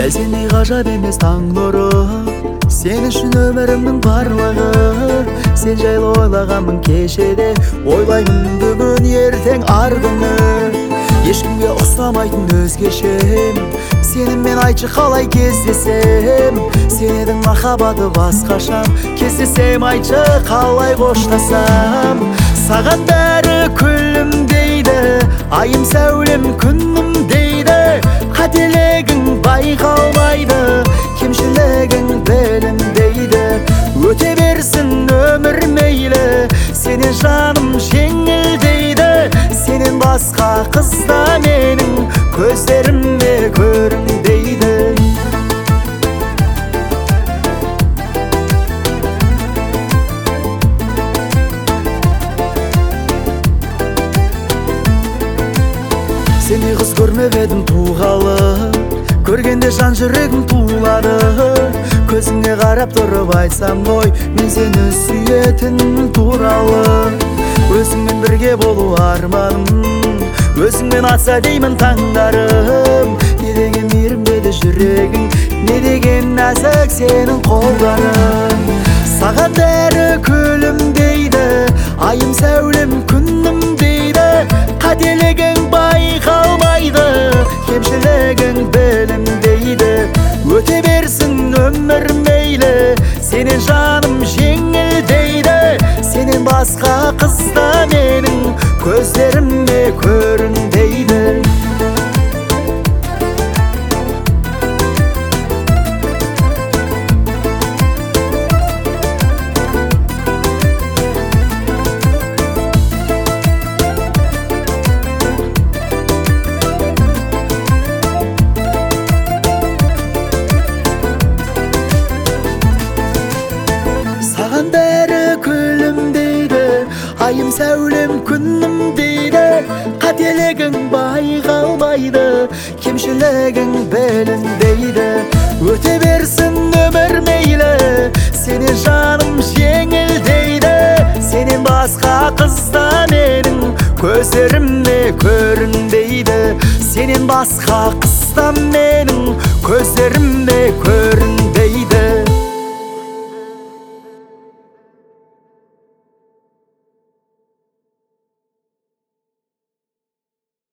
Ай сендей ғажап емес таң нұры, сен үшін өмірімнің барлығы. Сен жайлы ойлағанмын кешеде, ойлаймын бүгін ертең ардыны. Ешкімге ұқсамайтын өзгешем, сенімен айтшы қалай кездесем. Сен едің махаббаты басқашам, кездесем айтшы қалай қоштасам. Саған бәрі күлім дейді, айым сәулем күнім дейді. Қателігің байқалмайды, кемшілігің білім дейді. Өте берсін өмір мейлі, сенен жаным жеңіл дейді. Сенен басқа қызда менің көздеріме көрім дейді. Сендей қыз көрмеп едім туғалы, көргенде жан жүрегім тулады. Көзіңе қарап тұрып айтсам ғой, мен сені сүйетін туралы. Өзіңмен бірге болу арманым, өзіңмен атса деймін таңдарым. Не деген мейірімді еді жүрегің, не деген нәзік сенің қолдарың. Саған бәрі күлім дейді, айым сәулем күнім дейді. Қателігің байқалмайды, кемшілігің білім дейді. Өте берсін өмір мейлі, сенен жаным жеңіл дейді. Сенен басқа қызда менің көздеріме көрін дейді. Саған бәрі күлім дейді, айым сәулем күнім дейді. Қателігің байқалмайды, кемшілігің білім дейді. Өте берсін өмір мейлі, сенен жаным жеңіл дейді. Сенен басқа қызда менің көздеріме көрін дейді. Сенен басқа қызда менің көздеріме